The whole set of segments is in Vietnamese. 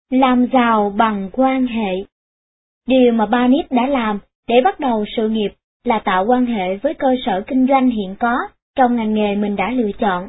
Làm giàu bằng quan hệ. Điều mà Barnett đã làm để bắt đầu sự nghiệp là tạo quan hệ với cơ sở kinh doanh hiện có trong ngành nghề mình đã lựa chọn.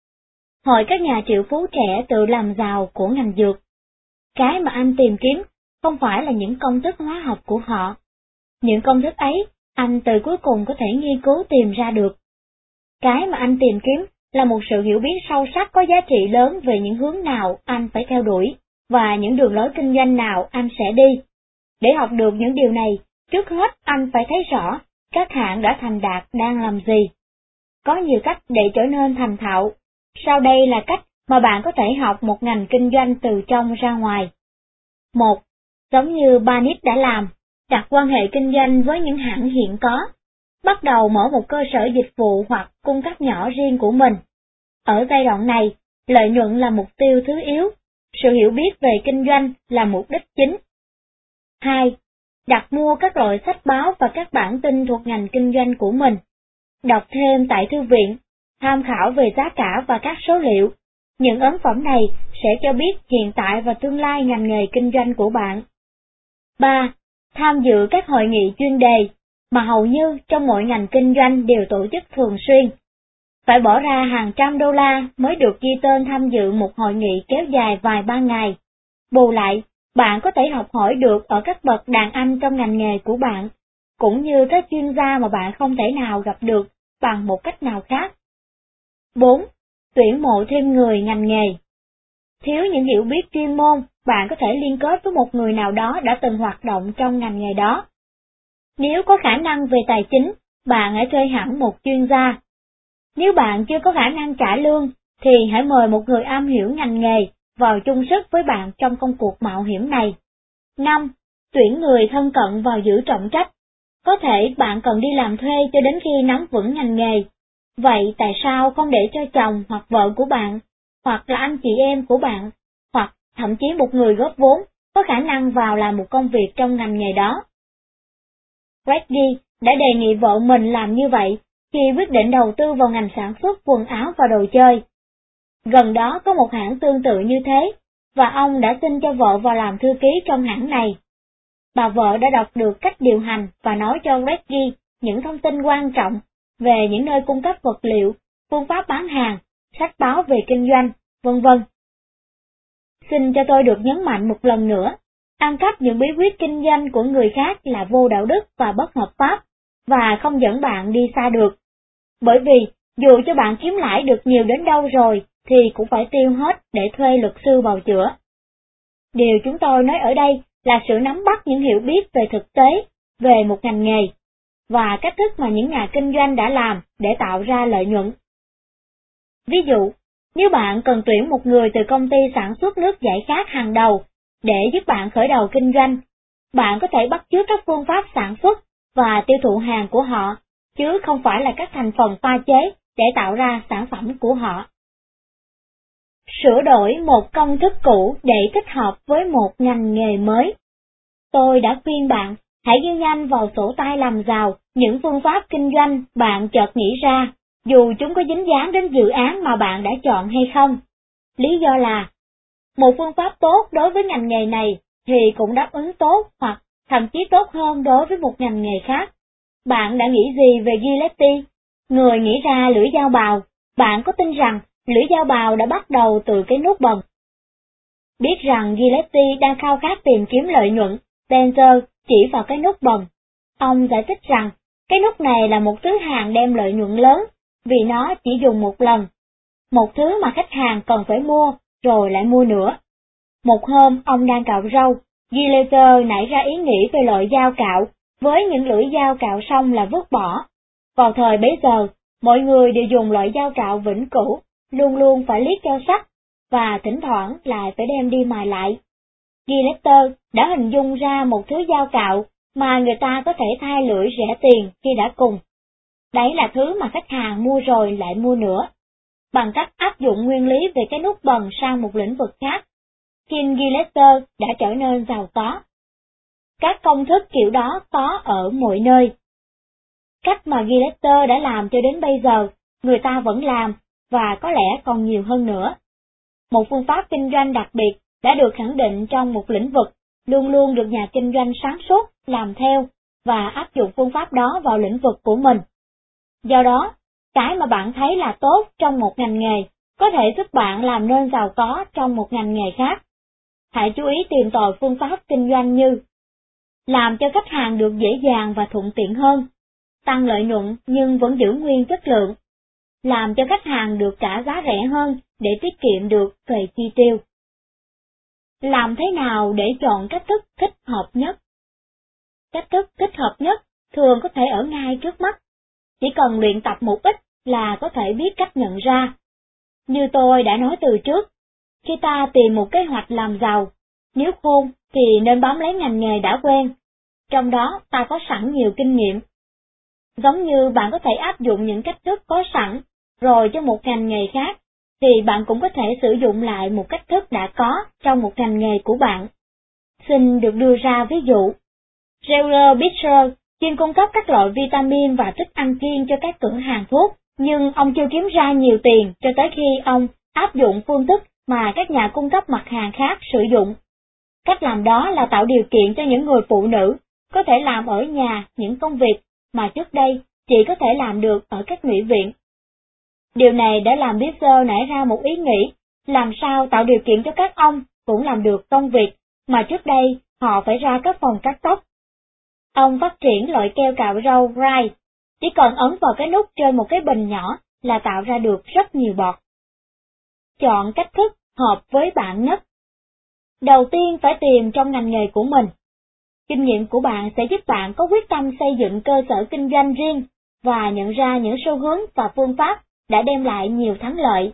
Hội các nhà triệu phú trẻ tự làm giàu của ngành dược. Cái mà anh tìm kiếm không phải là những công thức hóa học của họ. Những công thức ấy, anh từ cuối cùng có thể nghiên cứu tìm ra được. Cái mà anh tìm kiếm là một sự hiểu biết sâu sắc có giá trị lớn về những hướng nào anh phải theo đuổi, và những đường lối kinh doanh nào anh sẽ đi. Để học được những điều này, trước hết anh phải thấy rõ các hãng đã thành đạt đang làm gì. Có nhiều cách để trở nên thành thạo. Sau đây là cách mà bạn có thể học một ngành kinh doanh từ trong ra ngoài. 1. Giống như Barnett đã làm, đặt quan hệ kinh doanh với những hãng hiện có. Bắt đầu mở một cơ sở dịch vụ hoặc cung cấp nhỏ riêng của mình. Ở giai đoạn này, lợi nhuận là mục tiêu thứ yếu, sự hiểu biết về kinh doanh là mục đích chính. 2. Đặt mua các loại sách báo và các bản tin thuộc ngành kinh doanh của mình. Đọc thêm tại thư viện, tham khảo về giá cả và các số liệu. Những ấn phẩm này sẽ cho biết hiện tại và tương lai ngành nghề kinh doanh của bạn. 3. Tham dự các hội nghị chuyên đề, mà hầu như trong mọi ngành kinh doanh đều tổ chức thường xuyên. Phải bỏ ra hàng trăm đô la mới được ghi tên tham dự một hội nghị kéo dài vài ba ngày. Bù lại, bạn có thể học hỏi được ở các bậc đàn anh trong ngành nghề của bạn, cũng như các chuyên gia mà bạn không thể nào gặp được bằng một cách nào khác. 4. Tuyển mộ thêm người ngành nghề. Thiếu những hiểu biết chuyên môn, bạn có thể liên kết với một người nào đó đã từng hoạt động trong ngành nghề đó. Nếu có khả năng về tài chính, bạn hãy thuê hẳn một chuyên gia. Nếu bạn chưa có khả năng trả lương, thì hãy mời một người am hiểu ngành nghề vào chung sức với bạn trong công cuộc mạo hiểm này. 5. Tuyển người thân cận vào giữ trọng trách. Có thể bạn cần đi làm thuê cho đến khi nắm vững ngành nghề. Vậy tại sao không để cho chồng hoặc vợ của bạn, hoặc là anh chị em của bạn, hoặc thậm chí một người góp vốn, có khả năng vào làm một công việc trong ngành nghề đó? Reggie đã đề nghị vợ mình làm như vậy khi quyết định đầu tư vào ngành sản xuất quần áo và đồ chơi. Gần đó có một hãng tương tự như thế, và ông đã xin cho vợ vào làm thư ký trong hãng này. Bà vợ đã đọc được cách điều hành và nói cho Reggie những thông tin quan trọng về những nơi cung cấp vật liệu, phương pháp bán hàng, sách báo về kinh doanh, vân vân. Xin cho tôi được nhấn mạnh một lần nữa, ăn cắp những bí quyết kinh doanh của người khác là vô đạo đức và bất hợp pháp, và không dẫn bạn đi xa được. Bởi vì, dù cho bạn kiếm lãi được nhiều đến đâu rồi, thì cũng phải tiêu hết để thuê luật sư bào chữa. Điều chúng tôi nói ở đây là sự nắm bắt những hiểu biết về thực tế, về một ngành nghề, và cách thức mà những nhà kinh doanh đã làm để tạo ra lợi nhuận. Ví dụ, nếu bạn cần tuyển một người từ công ty sản xuất nước giải khát hàng đầu để giúp bạn khởi đầu kinh doanh, bạn có thể bắt chước các phương pháp sản xuất và tiêu thụ hàng của họ, chứ không phải là các thành phần pha chế để tạo ra sản phẩm của họ. Sửa đổi một công thức cũ để thích hợp với một ngành nghề mới. Tôi đã khuyên bạn, hãy ghi nhanh vào sổ tay làm giàu những phương pháp kinh doanh bạn chợt nghĩ ra, dù chúng có dính dáng đến dự án mà bạn đã chọn hay không. Lý do là, một phương pháp tốt đối với ngành nghề này thì cũng đáp ứng tốt hoặc thậm chí tốt hơn đối với một ngành nghề khác. Bạn đã nghĩ gì về Gillette? Người nghĩ ra lưỡi dao bào, bạn có tin rằng lưỡi dao bào đã bắt đầu từ cái nút bần? Biết rằng Gillette đang khao khát tìm kiếm lợi nhuận, Spencer chỉ vào cái nút bần. Ông giải thích rằng, cái nút này là một thứ hàng đem lợi nhuận lớn, vì nó chỉ dùng một lần. Một thứ mà khách hàng cần phải mua, rồi lại mua nữa. Một hôm, ông đang cạo râu, Gillette nảy ra ý nghĩ về loại dao cạo, với những lưỡi dao cạo xong là vứt bỏ. Vào thời bấy giờ, mọi người đều dùng loại dao cạo vĩnh cửu, luôn luôn phải liếc cho sắc, và thỉnh thoảng lại phải đem đi mài lại. Gillette đã hình dung ra một thứ dao cạo mà người ta có thể thay lưỡi rẻ tiền khi đã cùng. Đấy là thứ mà khách hàng mua rồi lại mua nữa. Bằng cách áp dụng nguyên lý về cái nút bần sang một lĩnh vực khác, King Gillette đã trở nên giàu có. Các công thức kiểu đó có ở mọi nơi. Cách mà Gillette đã làm cho đến bây giờ, người ta vẫn làm, và có lẽ còn nhiều hơn nữa. Một phương pháp kinh doanh đặc biệt đã được khẳng định trong một lĩnh vực, luôn luôn được nhà kinh doanh sáng suốt làm theo và áp dụng phương pháp đó vào lĩnh vực của mình. Do đó, cái mà bạn thấy là tốt trong một ngành nghề có thể giúp bạn làm nên giàu có trong một ngành nghề khác. Hãy chú ý tìm tòi phương pháp kinh doanh như làm cho khách hàng được dễ dàng và thuận tiện hơn, tăng lợi nhuận nhưng vẫn giữ nguyên chất lượng, làm cho khách hàng được trả giá rẻ hơn để tiết kiệm được về chi tiêu. Làm thế nào để chọn cách thức thích hợp nhất? Cách thức thích hợp nhất thường có thể ở ngay trước mắt, chỉ cần luyện tập một ít là có thể biết cách nhận ra. Như tôi đã nói từ trước, khi ta tìm một kế hoạch làm giàu, nếu khôn thì nên bám lấy ngành nghề đã quen, trong đó ta có sẵn nhiều kinh nghiệm. Giống như bạn có thể áp dụng những cách thức có sẵn, rồi cho một ngành nghề khác, thì bạn cũng có thể sử dụng lại một cách thức đã có trong một ngành nghề của bạn. Xin được đưa ra ví dụ. Reuel Bitzer chuyên cung cấp các loại vitamin và thức ăn kiêng cho các cửa hàng thuốc, nhưng ông chưa kiếm ra nhiều tiền cho tới khi ông áp dụng phương thức mà các nhà cung cấp mặt hàng khác sử dụng. Cách làm đó là tạo điều kiện cho những người phụ nữ có thể làm ở nhà những công việc mà trước đây chỉ có thể làm được ở các nghị viện. Điều này đã làm Bitzer nảy ra một ý nghĩ, làm sao tạo điều kiện cho các ông cũng làm được công việc mà trước đây họ phải ra các phòng cắt tóc. Ông phát triển loại keo cạo râu Wright, chỉ cần ấn vào cái nút trên một cái bình nhỏ là tạo ra được rất nhiều bọt. Chọn cách thức hợp với bạn nhất. Đầu tiên phải tìm trong ngành nghề của mình. Kinh nghiệm của bạn sẽ giúp bạn có quyết tâm xây dựng cơ sở kinh doanh riêng và nhận ra những xu hướng và phương pháp đã đem lại nhiều thắng lợi.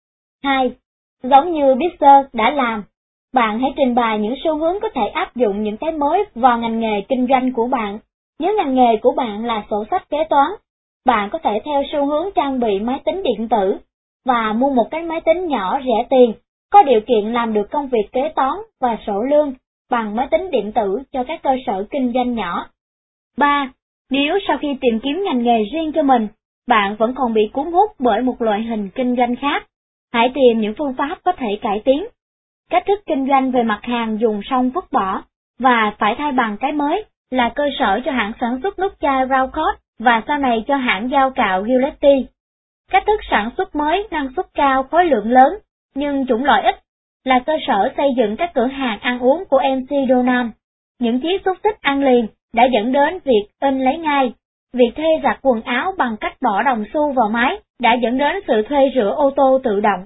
2. Giống như Bitzer đã làm, bạn hãy trình bày những xu hướng có thể áp dụng những cái mới vào ngành nghề kinh doanh của bạn. Nếu ngành nghề của bạn là sổ sách kế toán, bạn có thể theo xu hướng trang bị máy tính điện tử và mua một cái máy tính nhỏ rẻ tiền, có điều kiện làm được công việc kế toán và sổ lương bằng máy tính điện tử cho các cơ sở kinh doanh nhỏ. 3. Nếu sau khi tìm kiếm ngành nghề riêng cho mình, bạn vẫn còn bị cuốn hút bởi một loại hình kinh doanh khác, hãy tìm những phương pháp có thể cải tiến. Cách thức kinh doanh về mặt hàng dùng xong vứt bỏ, và phải thay bằng cái mới, là cơ sở cho hãng sản xuất nút chai Raucott và sau này cho hãng dao cạo Gillette. Cách thức sản xuất mới năng suất cao khối lượng lớn, nhưng chủng loại ít, là cơ sở xây dựng các cửa hàng ăn uống của MC Donald. Những chiếc xúc xích ăn liền đã dẫn đến việc in lấy ngay. Việc thuê giặt quần áo bằng cách bỏ đồng xu vào máy đã dẫn đến sự thuê rửa ô tô tự động.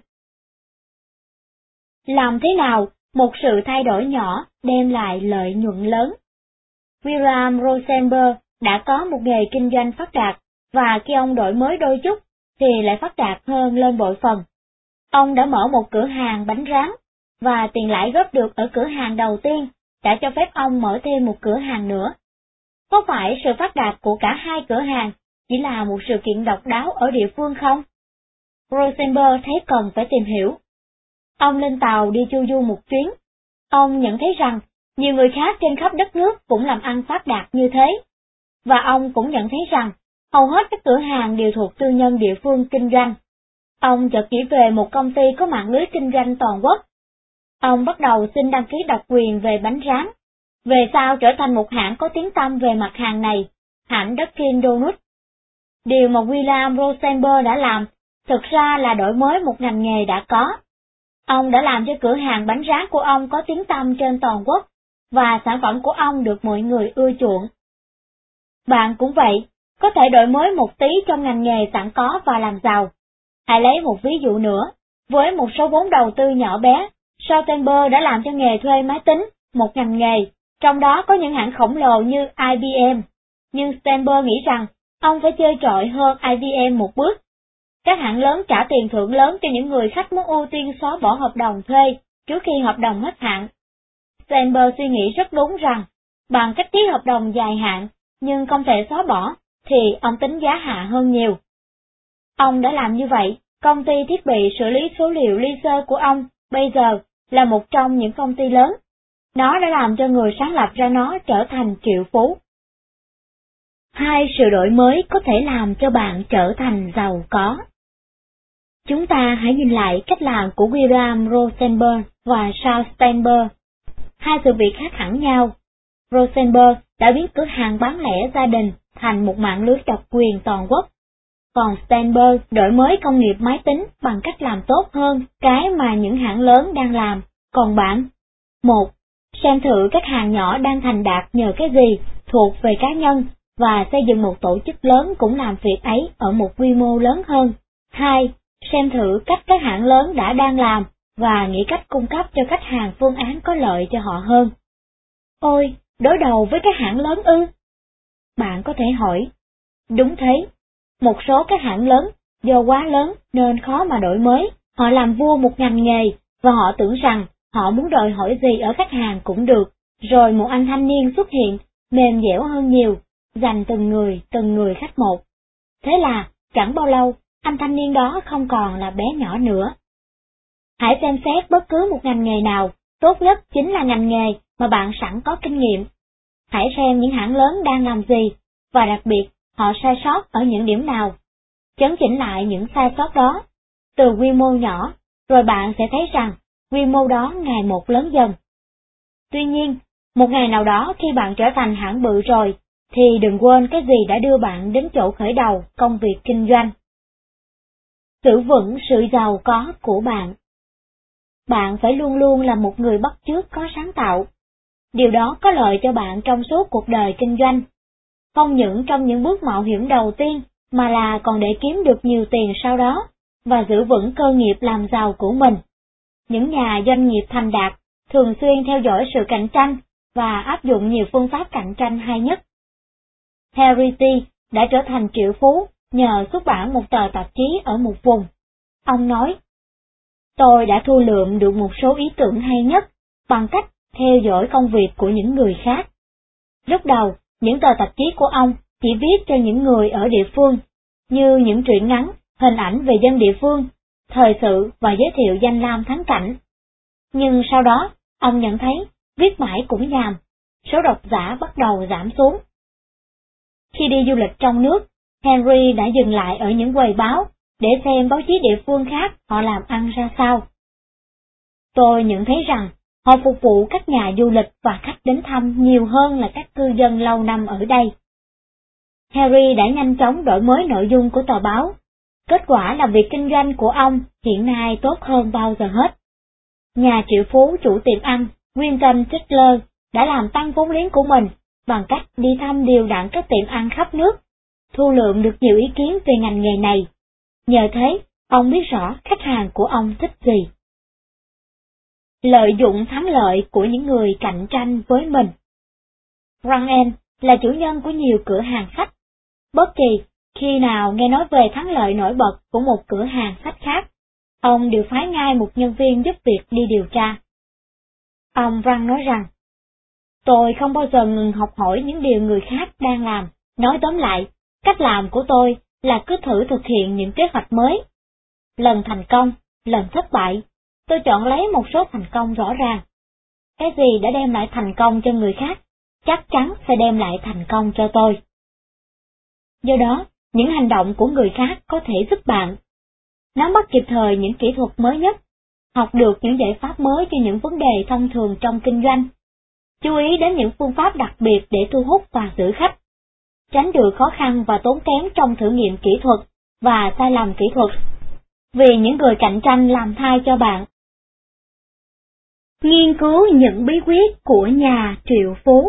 Làm thế nào một sự thay đổi nhỏ đem lại lợi nhuận lớn? William Rosenberg đã có một nghề kinh doanh phát đạt, và khi ông đổi mới đôi chút, thì lại phát đạt hơn lên bội phần. Ông đã mở một cửa hàng bánh rán, và tiền lãi góp được ở cửa hàng đầu tiên đã cho phép ông mở thêm một cửa hàng nữa. Có phải sự phát đạt của cả hai cửa hàng chỉ là một sự kiện độc đáo ở địa phương không? Rosenberg thấy cần phải tìm hiểu. Ông lên tàu đi chu du một chuyến. Ông nhận thấy rằng nhiều người khác trên khắp đất nước cũng làm ăn phát đạt như thế. Và ông cũng nhận thấy rằng hầu hết các cửa hàng đều thuộc tư nhân địa phương kinh doanh. Ông chợt nghĩ về một công ty có mạng lưới kinh doanh toàn quốc. Ông bắt đầu xin đăng ký độc quyền về bánh rán, về sau trở thành một hãng có tiếng tăm về mặt hàng này, hãng Dunkin' Donuts. Điều mà William Rosenberg đã làm, thực ra là đổi mới một ngành nghề đã có. Ông đã làm cho cửa hàng bánh rán của ông có tiếng tăm trên toàn quốc, và sản phẩm của ông được mọi người ưa chuộng. Bạn cũng vậy, có thể đổi mới một tí trong ngành nghề sẵn có và làm giàu. Hãy lấy một ví dụ nữa, với một số vốn đầu tư nhỏ bé, Rosenberg đã làm cho nghề thuê máy tính, một ngành nghề, trong đó có những hãng khổng lồ như IBM. Nhưng Steinberg nghĩ rằng, ông phải chơi trội hơn IBM một bước. Các hãng lớn trả tiền thưởng lớn cho những người khách muốn ưu tiên xóa bỏ hợp đồng thuê trước khi hợp đồng hết hạn. Steinberg suy nghĩ rất đúng rằng, bằng cách ký hợp đồng dài hạn, nhưng không thể xóa bỏ, thì ông tính giá hạ hơn nhiều. Ông đã làm như vậy, công ty thiết bị xử lý số liệu laser của ông bây giờ là một trong những công ty lớn. Nó đã làm cho người sáng lập ra nó trở thành triệu phú. Hai sự đổi mới có thể làm cho bạn trở thành giàu có. Chúng ta hãy nhìn lại cách làm của William Rosenberg và Charles Steinberg. Hai sự việc khác hẳn nhau. Rosenberg đã biến cửa hàng bán lẻ gia đình thành một mạng lưới độc quyền toàn quốc. Còn Steinberg đổi mới công nghiệp máy tính bằng cách làm tốt hơn cái mà những hãng lớn đang làm. Còn bạn? 1. Xem thử các hàng nhỏ đang thành đạt nhờ cái gì thuộc về cá nhân và xây dựng một tổ chức lớn cũng làm việc ấy ở một quy mô lớn hơn. 2. Xem thử cách các hãng lớn đang làm và nghĩ cách cung cấp cho khách hàng phương án có lợi cho họ hơn. Ôi, đối đầu với các hãng lớn ư? Bạn có thể hỏi. Đúng thế, một số các hãng lớn do quá lớn nên khó mà đổi mới, họ làm vua một ngành nghề và họ tưởng rằng họ muốn đòi hỏi gì ở khách hàng cũng được, rồi một anh thanh niên xuất hiện, mềm dẻo hơn nhiều, dành từng người khách một. Thế là, chẳng bao lâu, anh thanh niên đó không còn là bé nhỏ nữa. Hãy xem xét bất cứ một ngành nghề nào, tốt nhất chính là ngành nghề mà bạn sẵn có kinh nghiệm. Hãy xem những hãng lớn đang làm gì, và đặc biệt, họ sai sót ở những điểm nào. Chấn chỉnh lại những sai sót đó, từ quy mô nhỏ, rồi bạn sẽ thấy rằng quy mô đó ngày một lớn dần. Tuy nhiên, một ngày nào đó khi bạn trở thành hãng bự rồi, thì đừng quên cái gì đã đưa bạn đến chỗ khởi đầu công việc kinh doanh. Giữ vững sự giàu có của bạn. Bạn phải luôn luôn là một người bắt chước có sáng tạo. Điều đó có lợi cho bạn trong suốt cuộc đời kinh doanh. Không những trong những bước mạo hiểm đầu tiên, mà là còn để kiếm được nhiều tiền sau đó, và giữ vững cơ nghiệp làm giàu của mình. Những nhà doanh nghiệp thành đạt thường xuyên theo dõi sự cạnh tranh và áp dụng nhiều phương pháp cạnh tranh hay nhất. Henry T. đã trở thành triệu phú nhờ xuất bản một tờ tạp chí ở một vùng. Ông nói, tôi đã thu lượm được một số ý tưởng hay nhất bằng cách theo dõi công việc của những người khác. Lúc đầu, những tờ tạp chí của ông chỉ viết cho những người ở địa phương, như những truyện ngắn, hình ảnh về dân địa phương, thời sự và giới thiệu danh lam thắng cảnh. Nhưng sau đó, ông nhận thấy, viết mãi cũng nhàm, số độc giả bắt đầu giảm xuống. Khi đi du lịch trong nước, Henry đã dừng lại ở những quầy báo, để xem báo chí địa phương khác họ làm ăn ra sao. Tôi nhận thấy rằng, họ phục vụ các nhà du lịch và khách đến thăm nhiều hơn là các cư dân lâu năm ở đây. Henry đã nhanh chóng đổi mới nội dung của tờ báo. Kết quả là việc kinh doanh của ông hiện nay tốt hơn bao giờ hết. Nhà triệu phú chủ tiệm ăn Winston Churchill đã làm tăng vốn liếng của mình bằng cách đi thăm đều đặn các tiệm ăn khắp nước, thu lượm được nhiều ý kiến về ngành nghề này. Nhờ thế, ông biết rõ khách hàng của ông thích gì. Lợi dụng thắng lợi của những người cạnh tranh với mình. Rangel là chủ nhân của nhiều cửa hàng sách. Bất kỳ khi nào nghe nói về thắng lợi nổi bật của một cửa hàng sách khác, ông đều phái ngay một nhân viên giúp việc đi điều tra. Ông Rang nói rằng, tôi không bao giờ ngừng học hỏi những điều người khác đang làm. Nói tóm lại, cách làm của tôi là cứ thử thực hiện những kế hoạch mới. Lần thành công, lần thất bại, tôi chọn lấy một số thành công rõ ràng. Cái gì đã đem lại thành công cho người khác, chắc chắn sẽ đem lại thành công cho tôi. Do đó, những hành động của người khác có thể giúp bạn nắm bắt kịp thời những kỹ thuật mới nhất, học được những giải pháp mới cho những vấn đề thông thường trong kinh doanh, chú ý đến những phương pháp đặc biệt để thu hút và giữ khách, tránh được khó khăn và tốn kém trong thử nghiệm kỹ thuật và sai lầm kỹ thuật, vì những người cạnh tranh làm thay cho bạn. Nghiên cứu những bí quyết của nhà triệu phú.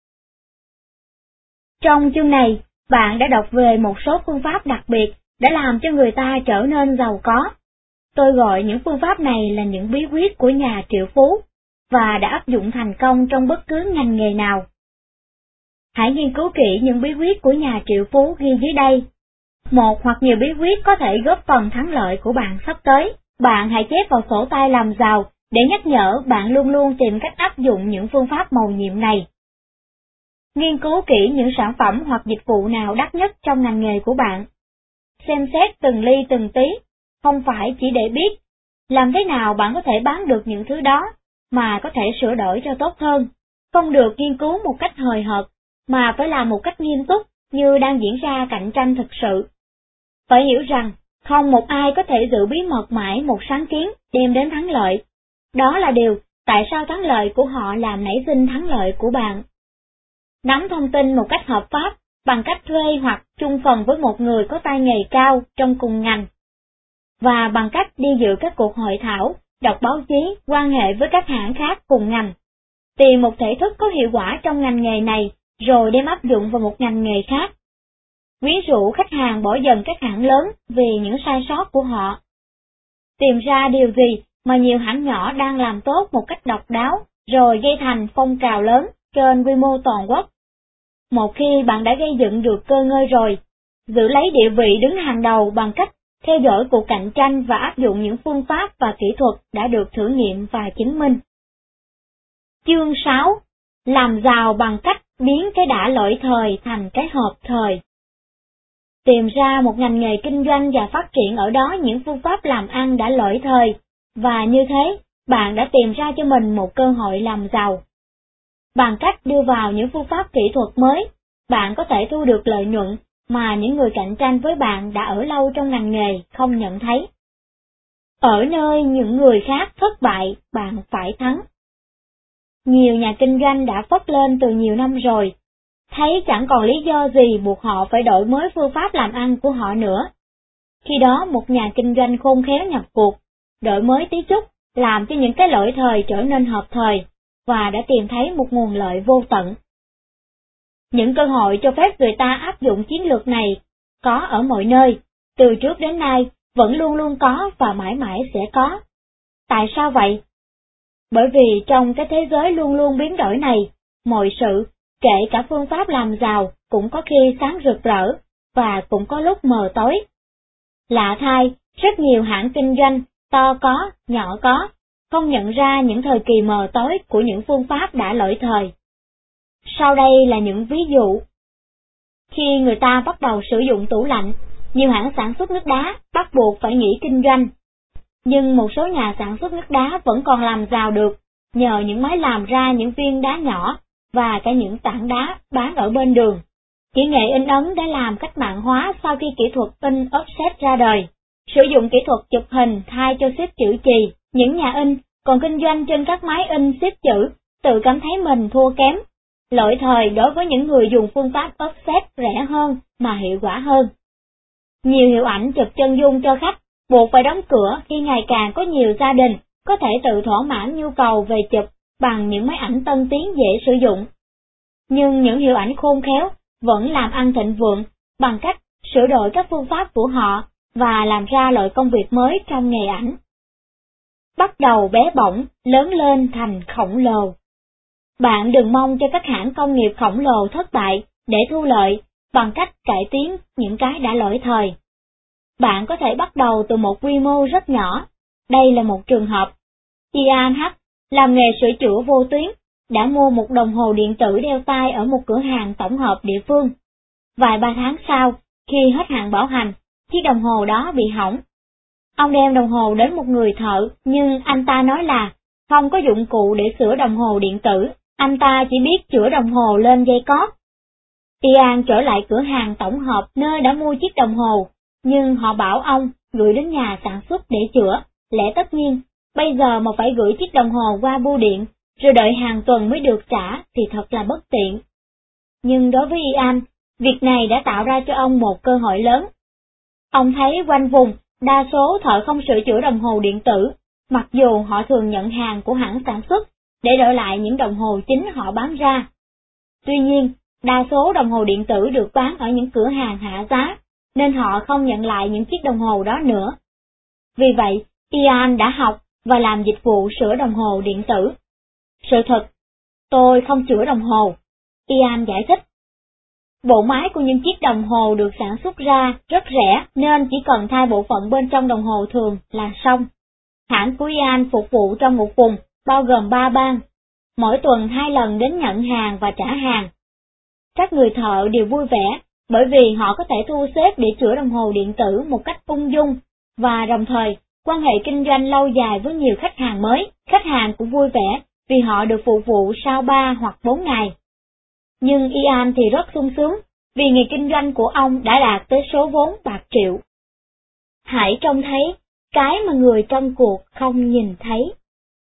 Trong chương này, bạn đã đọc về một số phương pháp đặc biệt để làm cho người ta trở nên giàu có. Tôi gọi những phương pháp này là những bí quyết của nhà triệu phú, và đã áp dụng thành công trong bất cứ ngành nghề nào. Hãy nghiên cứu kỹ những bí quyết của nhà triệu phú ghi dưới đây. Một hoặc nhiều bí quyết có thể góp phần thắng lợi của bạn sắp tới. Bạn hãy chép vào sổ tay làm giàu để nhắc nhở bạn luôn luôn tìm cách áp dụng những phương pháp mầu nhiệm này. Nghiên cứu kỹ những sản phẩm hoặc dịch vụ nào đắt nhất trong ngành nghề của bạn. Xem xét từng ly từng tí, không phải chỉ để biết làm thế nào bạn có thể bán được những thứ đó, mà có thể sửa đổi cho tốt hơn. Không được nghiên cứu một cách hời hợt, mà phải làm một cách nghiêm túc như đang diễn ra cạnh tranh thực sự. Phải hiểu rằng, không một ai có thể giữ bí mật mãi một sáng kiến đem đến thắng lợi. Đó là điều tại sao thắng lợi của họ làm nảy sinh thắng lợi của bạn. Nắm thông tin một cách hợp pháp bằng cách thuê hoặc chung phần với một người có tay nghề cao trong cùng ngành. Và bằng cách đi dự các cuộc hội thảo, đọc báo chí, quan hệ với các hãng khác cùng ngành. Tìm một thể thức có hiệu quả trong ngành nghề này, rồi đem áp dụng vào một ngành nghề khác. Quyến rũ khách hàng bỏ dần các hãng lớn vì những sai sót của họ. Tìm ra điều gì mà nhiều hãng nhỏ đang làm tốt một cách độc đáo, rồi gây thành phong trào lớn trên quy mô toàn quốc. Một khi bạn đã gây dựng được cơ ngơi rồi, giữ lấy địa vị đứng hàng đầu bằng cách theo dõi cuộc cạnh tranh và áp dụng những phương pháp và kỹ thuật đã được thử nghiệm và chứng minh. Chương 6. Làm giàu bằng cách biến cái đã lỗi thời thành cái hợp thời. Tìm ra một ngành nghề kinh doanh và phát triển ở đó những phương pháp làm ăn đã lỗi thời, và như thế, bạn đã tìm ra cho mình một cơ hội làm giàu. Bằng cách đưa vào những phương pháp kỹ thuật mới, bạn có thể thu được lợi nhuận mà những người cạnh tranh với bạn đã ở lâu trong ngành nghề không nhận thấy. Ở nơi những người khác thất bại, bạn phải thắng. Nhiều nhà kinh doanh đã phất lên từ nhiều năm rồi, thấy chẳng còn lý do gì buộc họ phải đổi mới phương pháp làm ăn của họ nữa. Khi đó một nhà kinh doanh khôn khéo nhập cuộc, đổi mới tí chút, làm cho những cái lỗi thời trở nên hợp thời, và đã tìm thấy một nguồn lợi vô tận. Những cơ hội cho phép người ta áp dụng chiến lược này có ở mọi nơi, từ trước đến nay, vẫn luôn luôn có và mãi mãi sẽ có. Tại sao vậy? Bởi vì trong cái thế giới luôn luôn biến đổi này, mọi sự, kể cả phương pháp làm giàu, cũng có khi sáng rực rỡ, và cũng có lúc mờ tối. Lạ thay, rất nhiều hãng kinh doanh, to có, nhỏ có, không nhận ra những thời kỳ mờ tối của những phương pháp đã lỗi thời. Sau đây là những ví dụ. Khi người ta bắt đầu sử dụng tủ lạnh, nhiều hãng sản xuất nước đá bắt buộc phải nghỉ kinh doanh. Nhưng một số nhà sản xuất nước đá vẫn còn làm giàu được, nhờ những máy làm ra những viên đá nhỏ, và cả những tảng đá bán ở bên đường. Kỹ nghệ in ấn đã làm cách mạng hóa sau khi kỹ thuật in offset ra đời. Sử dụng kỹ thuật chụp hình thay cho xếp chữ chì, những nhà in còn kinh doanh trên các máy in xếp chữ, tự cảm thấy mình thua kém. Lỗi thời đối với những người dùng phương pháp offset rẻ hơn mà hiệu quả hơn. Nhiều hiệu ảnh chụp chân dung cho khách, buộc phải đóng cửa khi ngày càng có nhiều gia đình có thể tự thỏa mãn nhu cầu về chụp bằng những máy ảnh tân tiến dễ sử dụng. Nhưng những hiệu ảnh khôn khéo vẫn làm ăn thịnh vượng bằng cách sửa đổi các phương pháp của họ và làm ra loại công việc mới trong nghề ảnh. Bắt đầu bé bỏng, lớn lên thành khổng lồ. Bạn đừng mong cho các hãng công nghiệp khổng lồ thất bại để thu lợi bằng cách cải tiến những cái đã lỗi thời. Bạn có thể bắt đầu từ một quy mô rất nhỏ. Đây là một trường hợp. Ian H. làm nghề sửa chữa vô tuyến, đã mua một đồng hồ điện tử đeo tay ở một cửa hàng tổng hợp địa phương. Vài ba tháng sau, khi hết hạn bảo hành, chiếc đồng hồ đó bị hỏng. Ông đem đồng hồ đến một người thợ, nhưng anh ta nói là không có dụng cụ để sửa đồng hồ điện tử, anh ta chỉ biết chữa đồng hồ lên dây cót. Ian trở lại cửa hàng tổng hợp nơi đã mua chiếc đồng hồ, nhưng họ bảo ông gửi đến nhà sản xuất để chữa. Lẽ tất nhiên, bây giờ mà phải gửi chiếc đồng hồ qua bưu điện, rồi đợi hàng tuần mới được trả thì thật là bất tiện. Nhưng đối với Ian, việc này đã tạo ra cho ông một cơ hội lớn. Ông thấy quanh vùng, đa số thợ không sửa chữa đồng hồ điện tử, mặc dù họ thường nhận hàng của hãng sản xuất để đổi lại những đồng hồ chính họ bán ra. Tuy nhiên, đa số đồng hồ điện tử được bán ở những cửa hàng hạ giá, nên họ không nhận lại những chiếc đồng hồ đó nữa. Vì vậy, Ian đã học và làm dịch vụ sửa đồng hồ điện tử. Sự thật, tôi không sửa đồng hồ, Ian giải thích. Bộ máy của những chiếc đồng hồ được sản xuất ra rất rẻ nên chỉ cần thay bộ phận bên trong đồng hồ thường là xong. Hãng của Ian phục vụ trong một vùng, bao gồm 3 bang. Mỗi tuần 2 lần đến nhận hàng và trả hàng. Các người thợ đều vui vẻ, bởi vì họ có thể thu xếp để sửa đồng hồ điện tử một cách ung dung, và đồng thời, quan hệ kinh doanh lâu dài với nhiều khách hàng mới. Khách hàng cũng vui vẻ vì họ được phục vụ sau 3 hoặc 4 ngày. Nhưng Ian thì rất sung sướng, vì nghề kinh doanh của ông đã đạt tới số vốn bạc triệu. Hãy trông thấy cái mà người trong cuộc không nhìn thấy.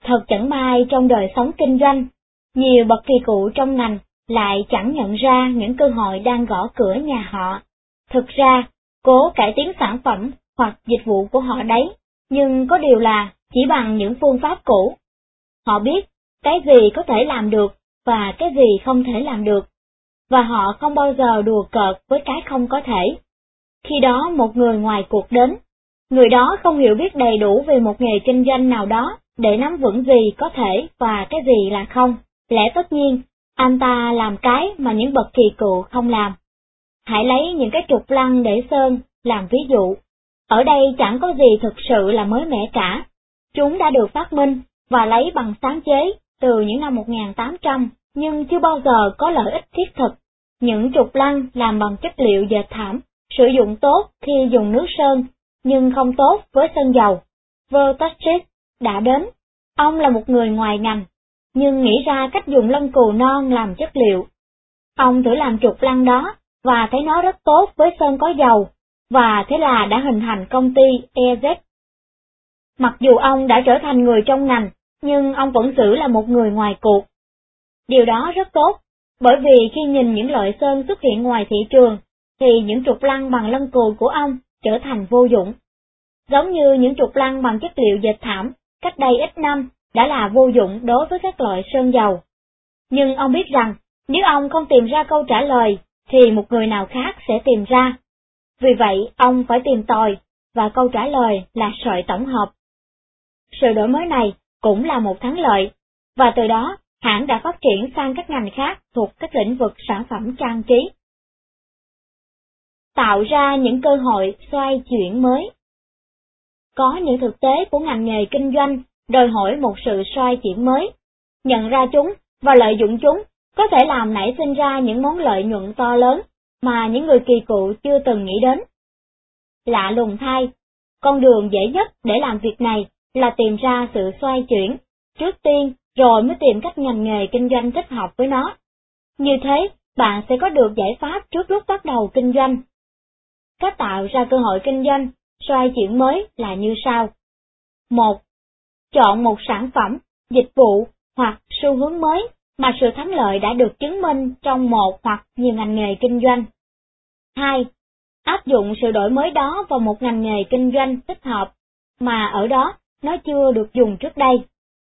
Thật chẳng may trong đời sống kinh doanh, nhiều bậc kỳ cựu trong ngành lại chẳng nhận ra những cơ hội đang gõ cửa nhà họ. Thực ra, cố cải tiến sản phẩm hoặc dịch vụ của họ đấy, nhưng có điều là chỉ bằng những phương pháp cũ. Họ biết cái gì có thể làm được và cái gì không thể làm được, và họ không bao giờ đùa cợt với cái không có thể. Khi đó một người ngoài cuộc đến, người đó không hiểu biết đầy đủ về một nghề kinh doanh nào đó để nắm vững gì có thể và cái gì là không. Lẽ tất nhiên, anh ta làm cái mà những bậc kỳ cựu không làm. Hãy lấy những cái trục lăng để sơn làm ví dụ. Ở đây chẳng có gì thực sự là mới mẻ cả. Chúng đã được phát minh và lấy bằng sáng chế từ những năm 1800, nhưng chưa bao giờ có lợi ích thiết thực. Những trục lăng làm bằng chất liệu dệt thảm, sử dụng tốt khi dùng nước sơn, nhưng không tốt với sơn dầu. Vertochet đã đến. Ông là một người ngoài ngành, nhưng nghĩ ra cách dùng lân cừu non làm chất liệu. Ông thử làm trục lăng đó, và thấy nó rất tốt với sơn có dầu, và thế là đã hình thành công ty EZ. Mặc dù ông đã trở thành người trong ngành, nhưng ông vẫn giữ là một người ngoài cuộc. Điều đó rất tốt, bởi vì khi nhìn những loại sơn xuất hiện ngoài thị trường, thì những trục lăng bằng lân cừu của ông trở thành vô dụng. Giống như những trục lăng bằng chất liệu dệt thảm, cách đây ít năm, đã là vô dụng đối với các loại sơn dầu. Nhưng ông biết rằng, nếu ông không tìm ra câu trả lời, thì một người nào khác sẽ tìm ra. Vì vậy, ông phải tìm tòi, và câu trả lời là sợi tổng hợp. Sự đổi mới này cũng là một thắng lợi, và từ đó, hãng đã phát triển sang các ngành khác thuộc các lĩnh vực sản phẩm trang trí. Tạo ra những cơ hội xoay chuyển mới. Có những thực tế của ngành nghề kinh doanh đòi hỏi một sự xoay chuyển mới. Nhận ra chúng và lợi dụng chúng có thể làm nảy sinh ra những món lợi nhuận to lớn mà những người kỳ cựu chưa từng nghĩ đến. Lạ lùng thay, con đường dễ nhất để làm việc này là tìm ra sự xoay chuyển, trước tiên rồi mới tìm cách ngành nghề kinh doanh thích hợp với nó. Như thế, bạn sẽ có được giải pháp trước lúc bắt đầu kinh doanh. Cách tạo ra cơ hội kinh doanh, xoay chuyển mới là như sau. 1. Chọn một sản phẩm, dịch vụ hoặc xu hướng mới mà sự thắng lợi đã được chứng minh trong một hoặc nhiều ngành nghề kinh doanh. 2. Áp dụng sự đổi mới đó vào một ngành nghề kinh doanh thích hợp mà ở đó nó chưa được dùng trước đây.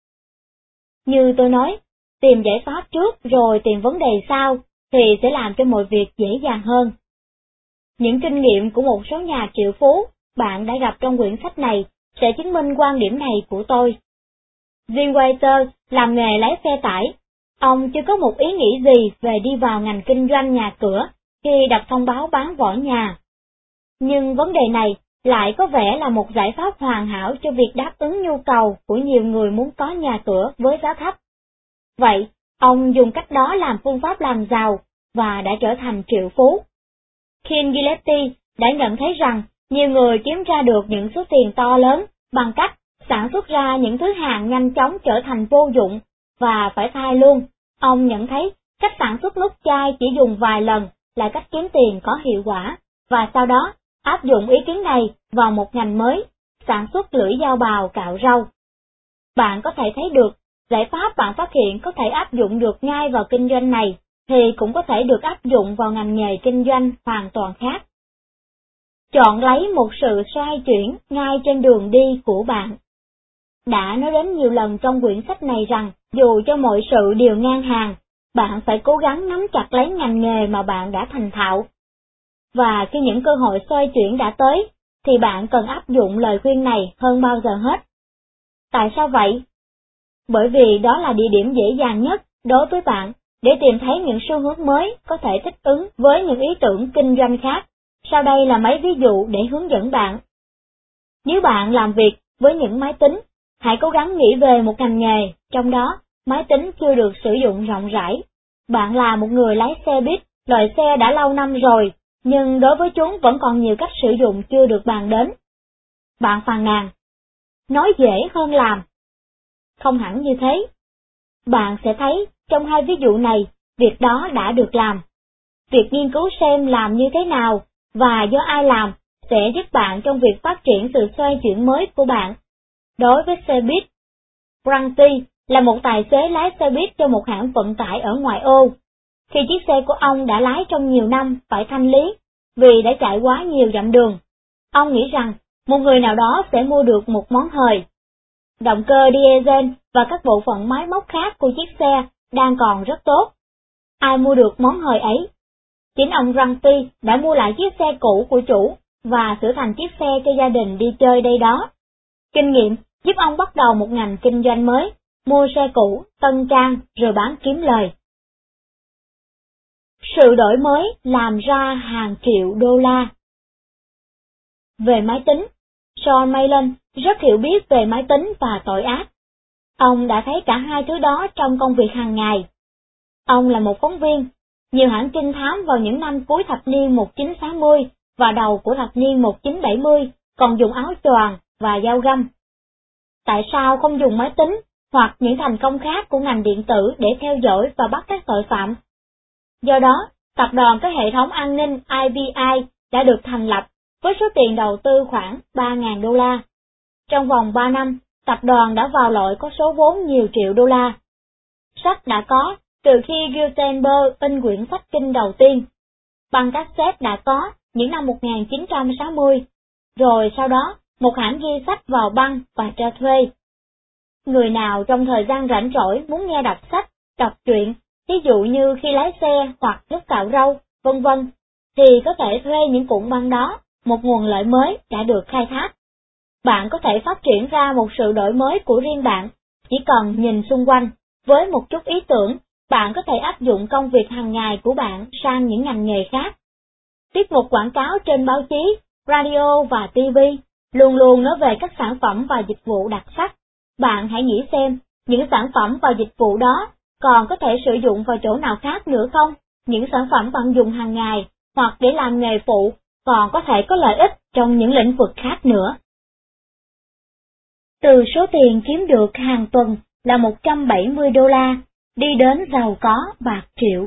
Như tôi nói, tìm giải pháp trước rồi tìm vấn đề sau thì sẽ làm cho mọi việc dễ dàng hơn. Những kinh nghiệm của một số nhà triệu phú bạn đã gặp trong quyển sách này sẽ chứng minh quan điểm này của tôi. Jim Walter làm nghề lái xe tải. Ông chưa có một ý nghĩ gì về đi vào ngành kinh doanh nhà cửa khi đọc thông báo bán vỏ nhà. Nhưng vấn đề này lại có vẻ là một giải pháp hoàn hảo cho việc đáp ứng nhu cầu của nhiều người muốn có nhà cửa với giá thấp. Vậy, ông dùng cách đó làm phương pháp làm giàu và đã trở thành triệu phú. Ken Gillespie đã nhận thấy rằng nhiều người kiếm ra được những số tiền to lớn bằng cách sản xuất ra những thứ hàng nhanh chóng trở thành vô dụng và phải thay luôn. Ông nhận thấy cách sản xuất nút chai chỉ dùng vài lần là cách kiếm tiền có hiệu quả, và sau đó áp dụng ý kiến này vào một ngành mới, sản xuất lưỡi dao bào cạo râu. Bạn có thể thấy được, giải pháp bạn phát hiện có thể áp dụng được ngay vào kinh doanh này, thì cũng có thể được áp dụng vào ngành nghề kinh doanh hoàn toàn khác. Chọn lấy một sự xoay chuyển ngay trên đường đi của bạn. Đã nói đến nhiều lần trong quyển sách này rằng, dù cho mọi sự đều ngang hàng, bạn phải cố gắng nắm chặt lấy ngành nghề mà bạn đã thành thạo. Và khi những cơ hội xoay chuyển đã tới, thì bạn cần áp dụng lời khuyên này hơn bao giờ hết. Tại sao vậy? Bởi vì đó là địa điểm dễ dàng nhất đối với bạn để tìm thấy những xu hướng mới có thể thích ứng với những ý tưởng kinh doanh khác. Sau đây là mấy ví dụ để hướng dẫn bạn. Nếu bạn làm việc với những máy tính, hãy cố gắng nghĩ về một ngành nghề, trong đó máy tính chưa được sử dụng rộng rãi. Bạn là một người lái xe buýt, loại xe đã lâu năm rồi, nhưng đối với chúng vẫn còn nhiều cách sử dụng chưa được bàn đến. Bạn phàn nàn, nói dễ hơn làm. Không hẳn như thế. Bạn sẽ thấy trong hai ví dụ này, việc đó đã được làm. Việc nghiên cứu xem làm như thế nào và do ai làm sẽ giúp bạn trong việc phát triển sự xoay chuyển mới của bạn. Đối với xe buýt, Grantee là một tài xế lái xe buýt cho một hãng vận tải ở ngoại ô. Khi chiếc xe của ông đã lái trong nhiều năm phải thanh lý vì đã chạy quá nhiều dặm đường, ông nghĩ rằng một người nào đó sẽ mua được một món hời. Động cơ diesel và các bộ phận máy móc khác của chiếc xe đang còn rất tốt. Ai mua được món hời ấy? Chính ông Grantee đã mua lại chiếc xe cũ của chủ và sửa thành chiếc xe cho gia đình đi chơi đây đó. Kinh nghiệm giúp ông bắt đầu một ngành kinh doanh mới, mua xe cũ, tân trang rồi bán kiếm lời. Sự đổi mới làm ra hàng triệu đô la. Về máy tính, Sean Mayland rất hiểu biết về máy tính và tội ác. Ông đã thấy cả hai thứ đó trong công việc hàng ngày. Ông là một phóng viên, nhiều hãng trinh thám vào những năm cuối thập niên 1960 và đầu của thập niên 1970 còn dùng áo choàng và dao găm. Tại sao không dùng máy tính hoặc những thành công khác của ngành điện tử để theo dõi và bắt các tội phạm? Do đó, tập đoàn có hệ thống an ninh IBI đã được thành lập với số tiền đầu tư khoảng 3.000 đô la. Trong vòng 3 năm, tập đoàn đã vào lội có số vốn nhiều triệu đô la. Sách đã có từ khi Gutenberg in quyển sách kinh đầu tiên. Băng cassette đã có những năm 1960, rồi sau đó một hãng ghi sách vào băng và cho thuê. Người nào trong thời gian rảnh rỗi muốn nghe đọc sách, đọc truyện, ví dụ như khi lái xe hoặc lúc cạo râu, vân vân, thì có thể thuê những cuộn băng đó, một nguồn lợi mới đã được khai thác. Bạn có thể phát triển ra một sự đổi mới của riêng bạn, chỉ cần nhìn xung quanh, với một chút ý tưởng, bạn có thể áp dụng công việc hàng ngày của bạn sang những ngành nghề khác. Tiết mục quảng cáo trên báo chí, radio và TV luôn luôn nói về các sản phẩm và dịch vụ đặc sắc. Bạn hãy nghĩ xem, những sản phẩm và dịch vụ đó còn có thể sử dụng vào chỗ nào khác nữa không? Những sản phẩm bạn dùng hàng ngày hoặc để làm nghề phụ còn có thể có lợi ích trong những lĩnh vực khác nữa. Từ số tiền kiếm được hàng tuần là 170 đô la, đi đến giàu có bạc triệu.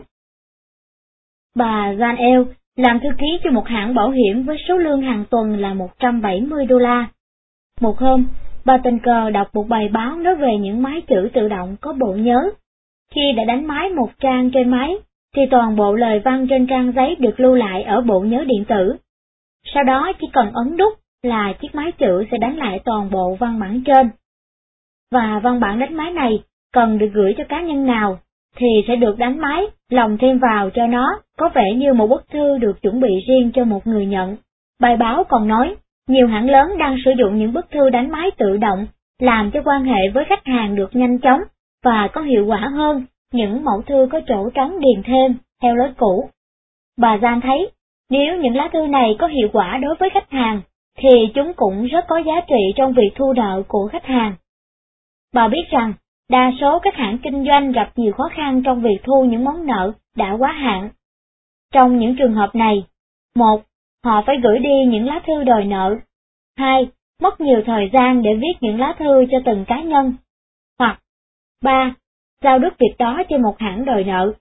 Bà Janelle làm thư ký cho một hãng bảo hiểm với số lương hàng tuần là 170 đô la. Một hôm, bà tình cờ đọc một bài báo nói về những máy chữ tự động có bộ nhớ. Khi đã đánh máy một trang trên máy, thì toàn bộ lời văn trên trang giấy được lưu lại ở bộ nhớ điện tử. Sau đó chỉ cần ấn đút là chiếc máy chữ sẽ đánh lại toàn bộ văn bản trên. Và văn bản đánh máy này cần được gửi cho cá nhân nào, thì sẽ được đánh máy, lồng thêm vào cho nó, có vẻ như một bức thư được chuẩn bị riêng cho một người nhận. Bài báo còn nói, nhiều hãng lớn đang sử dụng những bức thư đánh máy tự động, làm cho quan hệ với khách hàng được nhanh chóng và có hiệu quả hơn những mẫu thư có chỗ trống điền thêm theo lối cũ. Bà Jan thấy, nếu những lá thư này có hiệu quả đối với khách hàng, thì chúng cũng rất có giá trị trong việc thu nợ của khách hàng. Bà biết rằng, đa số các hãng kinh doanh gặp nhiều khó khăn trong việc thu những món nợ đã quá hạn. Trong những trường hợp này, 1. Họ phải gửi đi những lá thư đòi nợ. 2. Mất nhiều thời gian để viết những lá thư cho từng cá nhân. Hoặc 3. Giao đứt việc đó cho một hãng đòi nợ.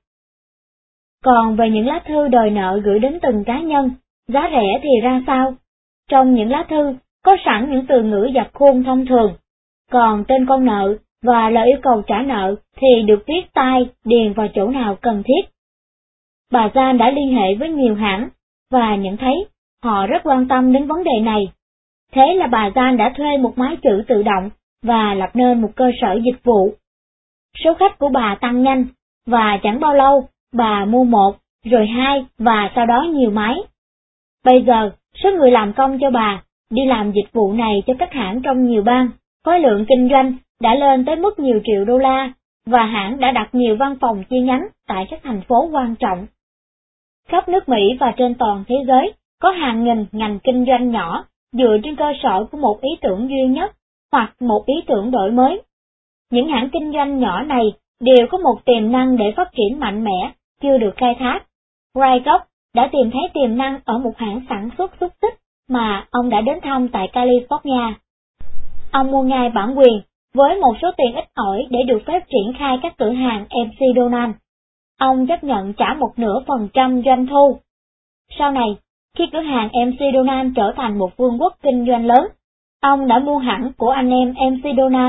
Còn về những lá thư đòi nợ gửi đến từng cá nhân, giá rẻ thì ra sao? Trong những lá thư, có sẵn những từ ngữ dập khuôn thông thường, còn tên con nợ và lời yêu cầu trả nợ thì được viết tay điền vào chỗ nào cần thiết. Bà Jan đã liên hệ với nhiều hãng, và nhận thấy họ rất quan tâm đến vấn đề này. Thế là bà Jan đã thuê một máy chữ tự động và lập nên một cơ sở dịch vụ. Số khách của bà tăng nhanh, và chẳng bao lâu, bà mua 1, rồi 2 và sau đó nhiều máy. Bây giờ, số người làm công cho bà, đi làm dịch vụ này cho các hãng trong nhiều bang, khối lượng kinh doanh đã lên tới mức nhiều triệu đô la, và hãng đã đặt nhiều văn phòng chi nhánh tại các thành phố quan trọng. Khắp nước Mỹ và trên toàn thế giới, có hàng nghìn ngành kinh doanh nhỏ dựa trên cơ sở của một ý tưởng duy nhất hoặc một ý tưởng đổi mới. Những hãng kinh doanh nhỏ này đều có một tiềm năng để phát triển mạnh mẽ, chưa được khai thác. Ray Koch đã tìm thấy tiềm năng ở một hãng sản xuất xúc xích mà ông đã đến thăm tại California. Ông mua ngay bản quyền với một số tiền ít ỏi để được phép triển khai các cửa hàng MC Donald. Ông chấp nhận trả 0,1% doanh thu. Sau này, khi cửa hàng MC Donald trở thành một vương quốc kinh doanh lớn, ông đã mua hẳn của anh em MC Donald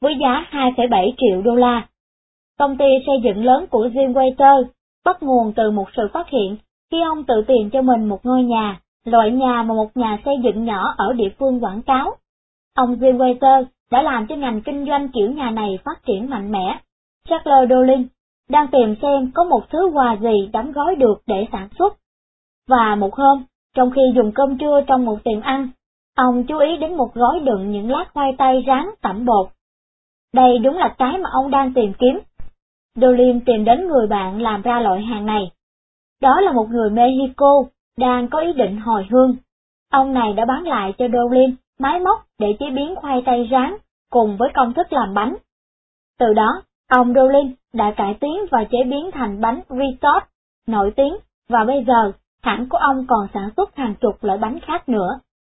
với giá 2,7 triệu đô la. Công ty xây dựng lớn của Jim Waiter bắt nguồn từ một sự phát hiện khi ông tự tìm cho mình một ngôi nhà, loại nhà mà một nhà xây dựng nhỏ ở địa phương quảng cáo. Ông Jim Waiter đã làm cho ngành kinh doanh kiểu nhà này phát triển mạnh mẽ. Charles Dolin đang tìm xem có một thứ quà gì đóng gói được để sản xuất. Và một hôm, trong khi dùng cơm trưa trong một tiệm ăn, ông chú ý đến một gói đựng những lát khoai tây rán tẩm bột. Đây đúng là cái mà ông đang tìm kiếm. Dolin tìm đến người bạn làm ra loại hàng này. Đó là một người Mexico, đang có ý định hồi hương. Ông này đã bán lại cho Dolin máy móc để chế biến khoai tây rán, cùng với công thức làm bánh. Từ đó, ông Dolin đã cải tiến và chế biến thành bánh Ritot nổi tiếng, và bây giờ, hãng của ông còn sản xuất hàng chục loại bánh khác nữa.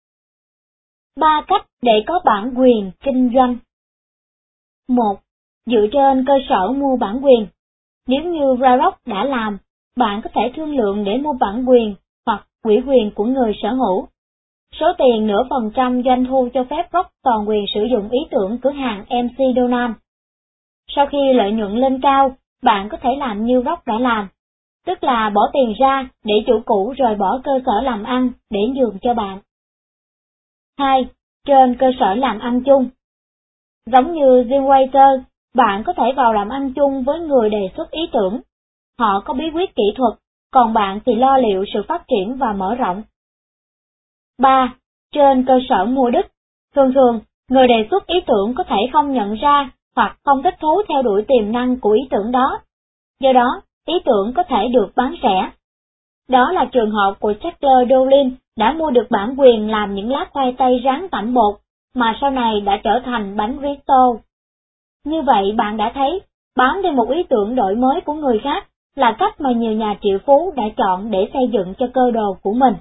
3 cách để có bản quyền kinh doanh. 1. Dựa trên cơ sở mua bản quyền. Nếu như Raroc đã làm, bạn có thể thương lượng để mua bản quyền hoặc ủy quyền của người sở hữu. Số tiền 0,5% doanh thu cho phép Rock toàn quyền sử dụng ý tưởng cửa hàng MC Donald. Sau khi lợi nhuận lên cao, bạn có thể làm như Rock đã làm, tức là bỏ tiền ra để chủ cũ rời bỏ cơ sở làm ăn để nhường cho bạn. 2. Trên cơ sở làm ăn chung. Giống như Jim Waiter, bạn có thể vào làm ăn chung với người đề xuất ý tưởng. Họ có bí quyết kỹ thuật, còn bạn thì lo liệu sự phát triển và mở rộng. 3. Trên cơ sở mua đích. Thường thường, người đề xuất ý tưởng có thể không nhận ra hoặc không thích thú theo đuổi tiềm năng của ý tưởng đó. Do đó, ý tưởng có thể được bán rẻ. Đó là trường hợp của Charles Dolin đã mua được bản quyền làm những lát khoai tây rán tẩm bột, mà sau này đã trở thành bánh Risto. Như vậy bạn đã thấy, bám đi một ý tưởng đổi mới của người khác là cách mà nhiều nhà triệu phú đã chọn để xây dựng cho cơ đồ của mình.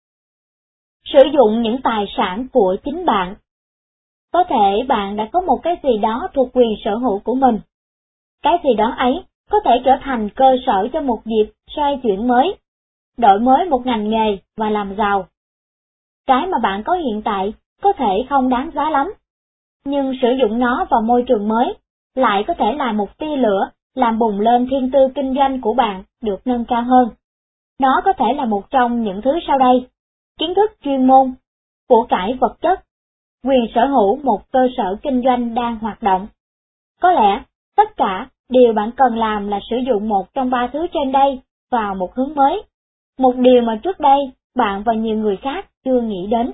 Sử dụng những tài sản của chính bạn. Có thể bạn đã có một cái gì đó thuộc quyền sở hữu của mình. Cái gì đó ấy có thể trở thành cơ sở cho một dịp xoay chuyển mới, đổi mới một ngành nghề và làm giàu. Cái mà bạn có hiện tại có thể không đáng giá lắm, nhưng sử dụng nó vào môi trường mới lại có thể là một tia lửa làm bùng lên thiên tư kinh doanh của bạn được nâng cao hơn. Nó có thể là một trong những thứ sau đây: kiến thức chuyên môn, của cải vật chất, quyền sở hữu một cơ sở kinh doanh đang hoạt động. Có lẽ, tất cả điều bạn cần làm là sử dụng một trong 3 thứ trên đây vào một hướng mới, một điều mà trước đây bạn và nhiều người khác chưa nghĩ đến.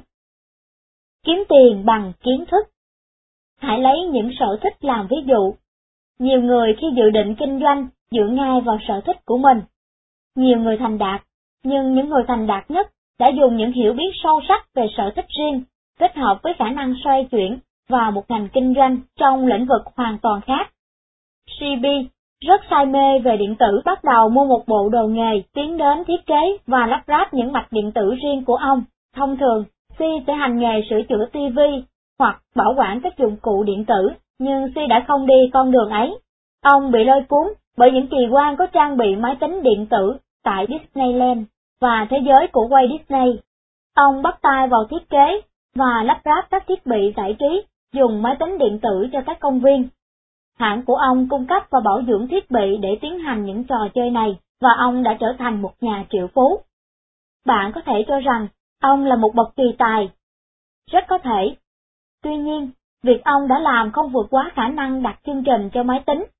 Kiếm tiền bằng kiến thức. Hãy lấy những sở thích làm ví dụ. Nhiều người khi dự định kinh doanh dựa ngay vào sở thích của mình. Nhiều người thành đạt, nhưng những người thành đạt nhất đã dùng những hiểu biết sâu sắc về sở thích riêng, kết hợp với khả năng xoay chuyển vào một ngành kinh doanh trong lĩnh vực hoàn toàn khác. CB rất say mê về điện tử, bắt đầu mua một bộ đồ nghề, tiến đến thiết kế và lắp ráp những mạch điện tử riêng của ông. Thông thường, C sẽ hành nghề sửa chữa TV hoặc bảo quản các dụng cụ điện tử, nhưng C đã không đi con đường ấy. Ông bị lôi cuốn bởi những kỳ quan có trang bị máy tính điện tử tại Disneyland và thế giới của Walt Disney. Ông bắt tay vào thiết kế và lắp ráp các thiết bị giải trí dùng máy tính điện tử cho các công viên. Hãng của ông cung cấp và bảo dưỡng thiết bị để tiến hành những trò chơi này, và ông đã trở thành một nhà triệu phú. Bạn có thể cho rằng ông là một bậc kỳ tài. Rất có thể. Tuy nhiên, việc ông đã làm không vượt quá khả năng đặt chương trình cho máy tính.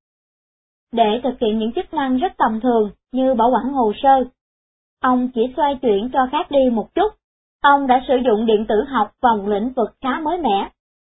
Để thực hiện những chức năng rất tầm thường như bảo quản hồ sơ, ông chỉ xoay chuyển cho khác đi một chút. Ông đã sử dụng điện tử học vào một lĩnh vực khá mới mẻ.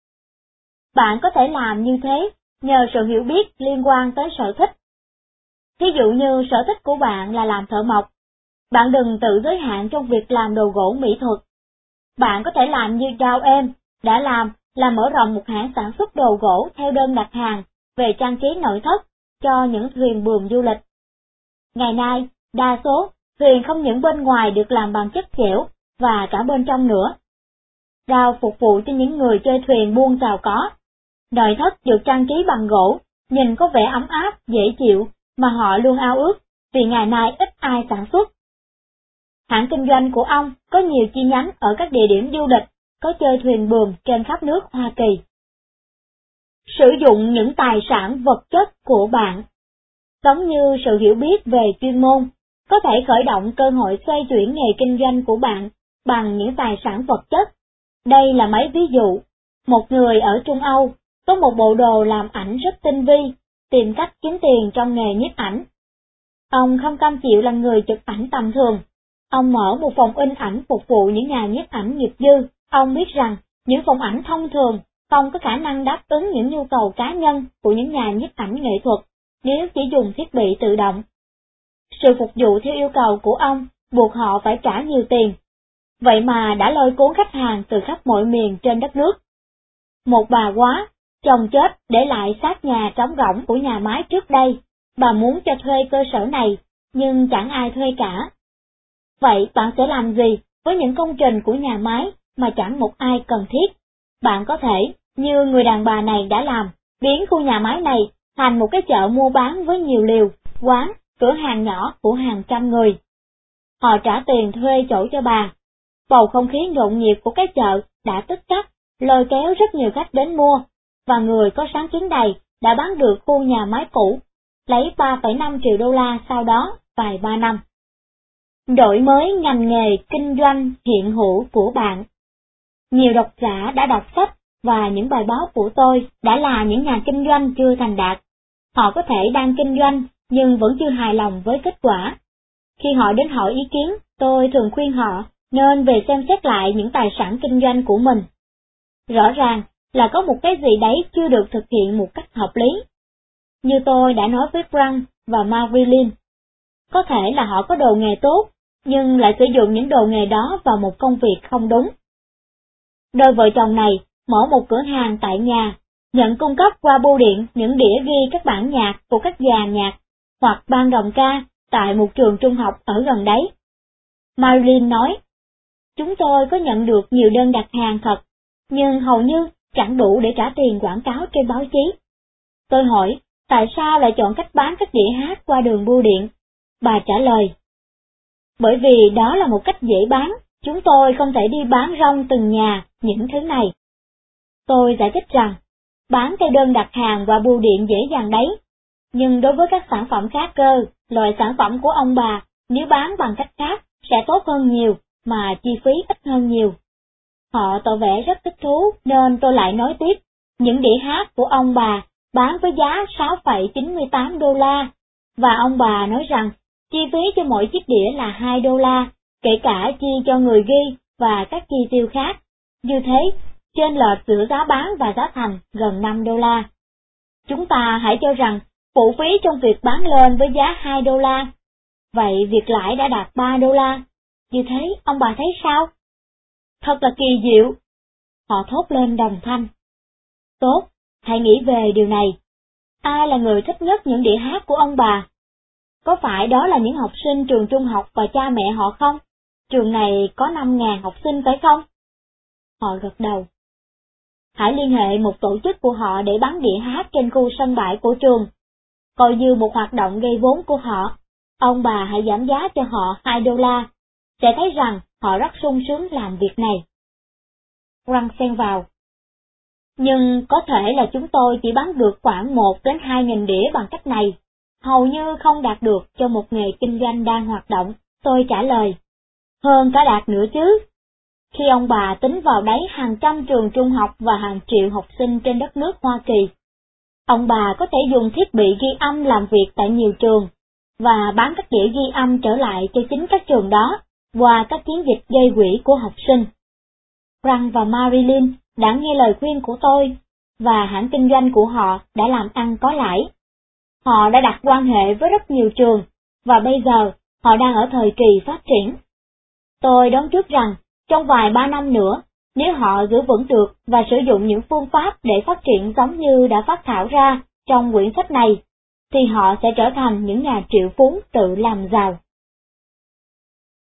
Bạn có thể làm như thế nhờ sự hiểu biết liên quan tới sở thích. Ví dụ như sở thích của bạn là làm thợ mộc. Bạn đừng tự giới hạn trong việc làm đồ gỗ mỹ thuật. Bạn có thể làm như Dow M đã làm là mở rộng một hãng sản xuất đồ gỗ theo đơn đặt hàng về trang trí nội thất cho những thuyền buồm du lịch. Ngày nay, đa số thuyền không những bên ngoài được làm bằng chất dẻo và cả bên trong nữa. Dow phục vụ cho những người chơi thuyền buôn giàu có. Nội thất được trang trí bằng gỗ, nhìn có vẻ ấm áp, dễ chịu, mà họ luôn ao ước, vì ngày nay ít ai sản xuất. Hãng kinh doanh của ông có nhiều chi nhánh ở các địa điểm du lịch, có chơi thuyền buồm trên khắp nước Hoa Kỳ. Sử dụng những tài sản vật chất của bạn. Giống như sự hiểu biết về chuyên môn, có thể khởi động cơ hội xoay chuyển nghề kinh doanh của bạn bằng những tài sản vật chất. Đây là mấy ví dụ. Một người ở Trung Âu có một bộ đồ làm ảnh rất tinh vi, tìm cách kiếm tiền trong nghề nhiếp ảnh. Ông không cam chịu là người chụp ảnh tầm thường. Ông mở một phòng in ảnh phục vụ những nhà nhiếp ảnh nghiệp dư. Ông biết rằng những phòng ảnh thông thường không có khả năng đáp ứng những nhu cầu cá nhân của những nhà nhiếp ảnh nghệ thuật nếu chỉ dùng thiết bị tự động. Sự phục vụ theo yêu cầu của ông buộc họ phải trả nhiều tiền. Vậy mà đã lôi cuốn khách hàng từ khắp mọi miền trên đất nước. Một bà quá, chồng chết để lại xác nhà trống rỗng của nhà máy trước đây. Bà muốn cho thuê cơ sở này, nhưng chẳng ai thuê cả. Vậy bạn sẽ làm gì với những công trình của nhà máy mà chẳng một ai cần thiết? Bạn có thể, như người đàn bà này đã làm, biến khu nhà máy này thành một cái chợ mua bán với nhiều liều, quán, cửa hàng nhỏ của hàng trăm người. Họ trả tiền thuê chỗ cho bà. Bầu không khí nhộn nhịp của cái chợ đã tức khắc, lôi kéo rất nhiều khách đến mua, và người có sáng kiến này đã bán được khu nhà máy cũ, lấy 3,5 triệu đô la sau đó vài ba năm. Đổi mới ngành nghề kinh doanh hiện hữu của bạn. Nhiều độc giả đã đọc sách và những bài báo của tôi đã là những nhà kinh doanh chưa thành đạt. Họ có thể đang kinh doanh nhưng vẫn chưa hài lòng với kết quả. Khi họ đến hỏi ý kiến, tôi thường khuyên họ nên về xem xét lại những tài sản kinh doanh của mình. Rõ ràng là có một cái gì đấy chưa được thực hiện một cách hợp lý. Như tôi đã nói với Frank và Marilyn, có thể là họ có đồ nghề tốt, nhưng lại sử dụng những đồ nghề đó vào một công việc không đúng. Đôi vợ chồng này mở một cửa hàng tại nhà, nhận cung cấp qua bưu điện những đĩa ghi các bản nhạc của các dàn nhạc hoặc ban đồng ca tại một trường trung học ở gần đấy. Marilyn nói, chúng tôi có nhận được nhiều đơn đặt hàng thật, nhưng hầu như chẳng đủ để trả tiền quảng cáo trên báo chí. Tôi hỏi, tại sao lại chọn cách bán các đĩa hát qua đường bưu điện? Bà trả lời, bởi vì đó là một cách dễ bán, chúng tôi không thể đi bán rong từng nhà những thứ này. Tôi giải thích rằng, bán theo đơn đặt hàng qua bưu điện dễ dàng đấy, nhưng đối với các sản phẩm khác cơ, loại sản phẩm của ông bà, nếu bán bằng cách khác, sẽ tốt hơn nhiều, mà chi phí ít hơn nhiều. Họ tỏ vẻ rất thích thú, nên tôi lại nói tiếp, những đĩa hát của ông bà bán với giá 6,98 đô la, và ông bà nói rằng, chi phí cho mỗi chiếc đĩa là 2 đô la, kể cả chi cho người ghi và các chi tiêu khác. Như thế, chênh lệch giữa giá bán và giá thành gần 5 đô la. Chúng ta hãy cho rằng, phụ phí trong việc bán lên với giá 2 đô la. Vậy việc lãi đã đạt 3 đô la. Như thế, ông bà thấy sao? Thật là kỳ diệu. Họ thốt lên đồng thanh. Tốt, hãy nghĩ về điều này. Ai là người thích nhất những đĩa hát của ông bà? Có phải đó là những học sinh trường trung học và cha mẹ họ không? Trường này có 5.000 học sinh phải không? Họ gật đầu. Hãy liên hệ một tổ chức của họ để bán đĩa hát trên khu sân bãi của trường. Coi như một hoạt động gây vốn của họ, ông bà hãy giảm giá cho họ 2 đô la, sẽ thấy rằng họ rất sung sướng làm việc này. Frank xen vào. Nhưng có thể là chúng tôi chỉ bán được khoảng 1 đến 2.000 đĩa bằng cách này, hầu như không đạt được cho một nghề kinh doanh đang hoạt động, tôi trả lời. Hơn cả đạt nữa chứ. Khi ông bà tính vào đấy hàng trăm trường trung học và hàng triệu học sinh trên đất nước Hoa Kỳ, ông bà có thể dùng thiết bị ghi âm làm việc tại nhiều trường, và bán các đĩa ghi âm trở lại cho chính các trường đó, qua các chiến dịch gây quỹ của học sinh. Frank và Marilyn đã nghe lời khuyên của tôi, và hãng kinh doanh của họ đã làm ăn có lãi. Họ đã đặt quan hệ với rất nhiều trường, và bây giờ họ đang ở thời kỳ phát triển. Tôi đoán trước rằng, trong vài 3 năm nữa, nếu họ giữ vững được và sử dụng những phương pháp để phát triển giống như đã phát thảo ra trong quyển sách này, thì họ sẽ trở thành những nhà triệu phú tự làm giàu.